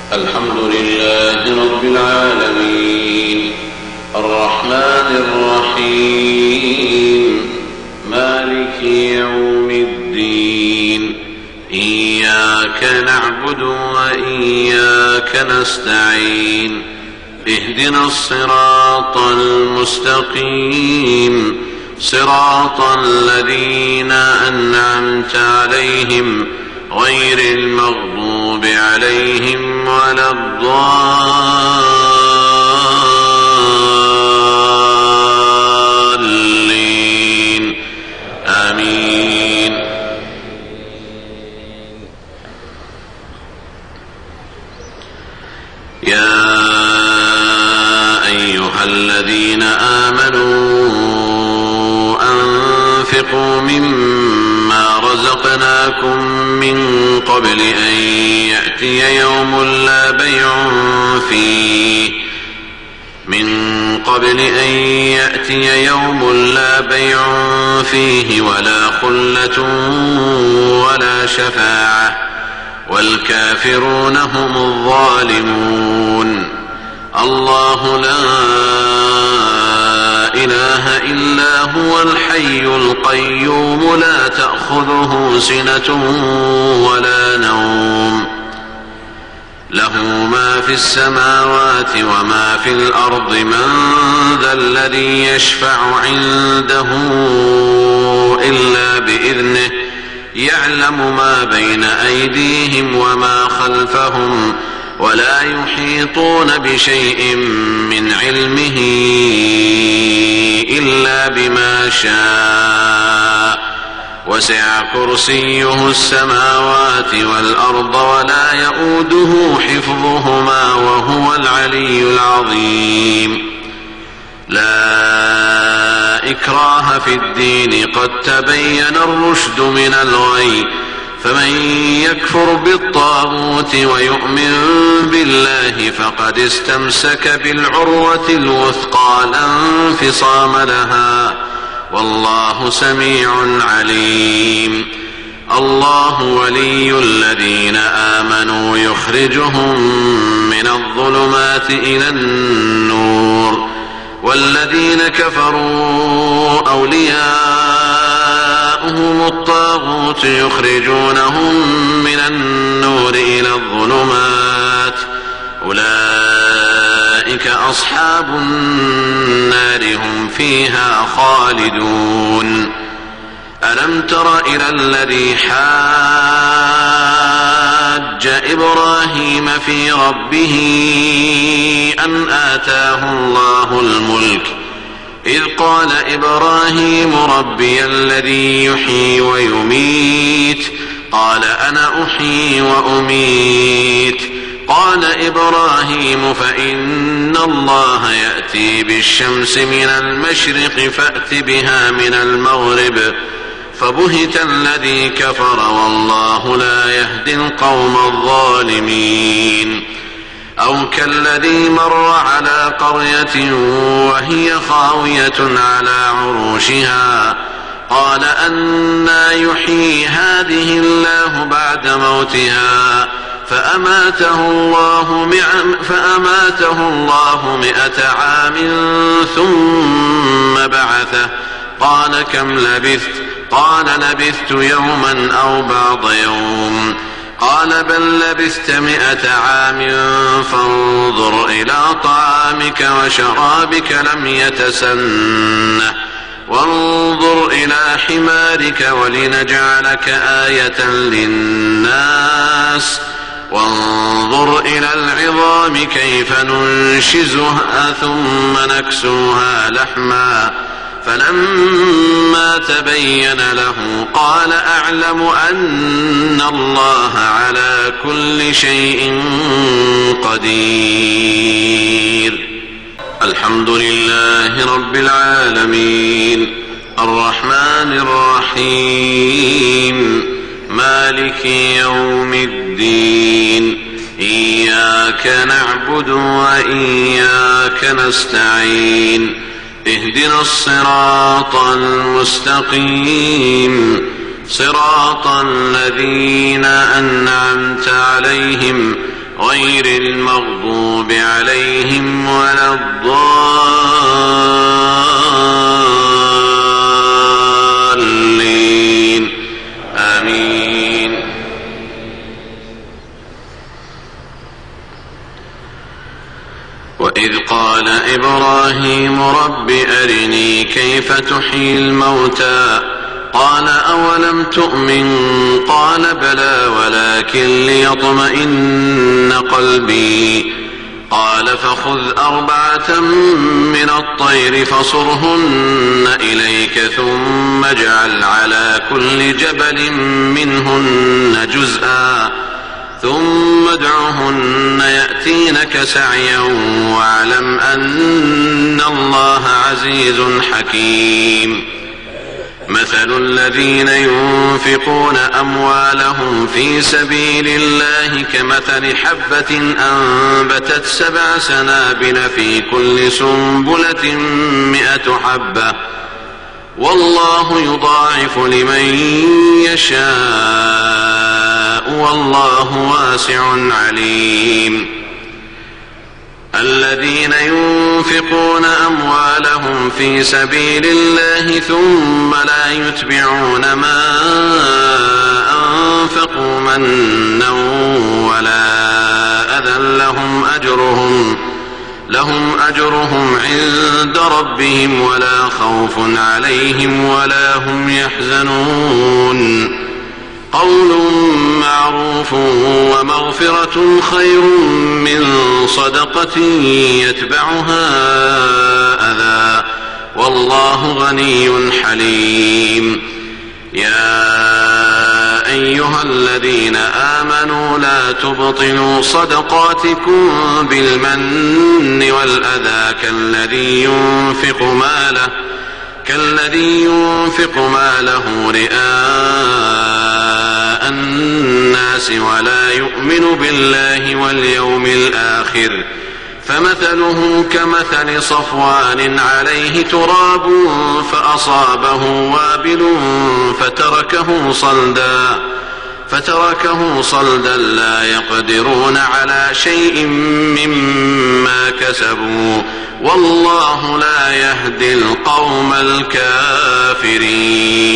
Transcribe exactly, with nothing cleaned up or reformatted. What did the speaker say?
الحمد لله رب العالمين الرحمن الرحيم مالك يوم الدين إياك نعبد وإياك نستعين اهدنا الصراط المستقيم صراط الذين أنعمت عليهم غير المغضوب عليهم ولا الضالين آمين. يا أيها الذين آمنوا أنفقوا مما رزقناكم من قبل أن يأتي يوم لا بيع فيه من قبل أن يأتي يوم لا بيع فيه ولا خلة ولا شفاعة والكافرون هم الظالمون. الله لا إله إلا هو الحي القيوم لا تأخذه سنة ولا نوم له ما في السماوات وما في الأرض من ذا الذي يشفع عنده إلا بإذنه يعلم ما بين أيديهم وما خلفهم ولا يحيطون بشيء من علمه إلا بما شاء وسع كرسيه السماوات والأرض ولا يؤوده حفظهما وهو العلي العظيم. لا إكراه في الدين قد تبين الرشد من الغي فمن يكفر بالطاغوت ويؤمن بالله فقد استمسك بالعروة الوثقى لا انفصام لها والله سميع عليم. الله ولي الذين آمنوا يخرجهم من الظلمات إلى النور والذين كفروا أولياؤهم الطاغوت يخرجونهم من النور إلى الظلمات أولئك أصحاب النار هم فيها خالدون. ألم تر إلى الذي حاج إبراهيم في ربه أن آتاه الله الملك إذ قال إبراهيم ربي الذي يحيي ويميت قال أنا أحيي وأميت قال إبراهيم فإن الله يأتي بالشمس من المشرق فأت بها من المغرب فبهت الذي كفر والله لا يهدي القوم الظالمين. أو كالذي مر على قرية وهي خاوية على عروشها قال أنى يحيي هذه الله بعد موتها فأماته الله, فأماته الله مئة عام ثم بعثه قال كم لبثت قال لبثت يوما أو بعض يوم قال بل لبثت مئة عام فانظر إلى طعامك وشرابك لم يتسنه وانظر إلى حمارك ولنجعلك آية للناس وانظر إلى العظام كيف ننشزها ثم نكسوها لحما فلما تبين له قال أعلم أن الله على كل شيء قدير. الحمد لله رب العالمين الرحمن الرحيم مالك يوم الدين إياك نعبد وإياك نستعين اهدنا الصراط المستقيم صراط الذين أنعمت عليهم غير المغضوب عليهم ولا الضالين آمين. وإذ قال إبراهيم رب أرني كيف تحيي الموتى قال أولم تؤمن قال بلى ولكن ليطمئن قلبي قال فخذ أربعة من الطير فصرهن إليك ثم اجعل على كل جبل منهن جزءا ثم ادعهن يأتينك سعيا واعلم أن الله عزيز حكيم. مثل الذين ينفقون أموالهم في سبيل الله كمثل حبة أنبتت سبع سنابل في كل سنبلة مئة حبة والله يضاعف لمن يشاء والله واسع عليم. الذين ينفقون أموالهم في سبيل الله ثم لا يتبعون ما أنفقوا منا ولا أذى لهم أجرهم لهم أجرهم عند ربهم ولا خوف عليهم ولا هم يحزنون. قول معروف ومغفرة خير من صدقة يتبعها أذى والله غني حليم. يا أيها الذين آمنوا لا تبطلوا صدقاتكم بالمن والأذى كالذي ينفق ماله كالذي ينفق ماله رئاء الناس ولا يؤمن بالله واليوم الآخر فمثله كمثل صفوان عليه تراب فأصابه وابل فتركه صلدا فتركه صلدا لا يقدرون على شيء مما كسبوا والله لا يهدي القوم الكافرين.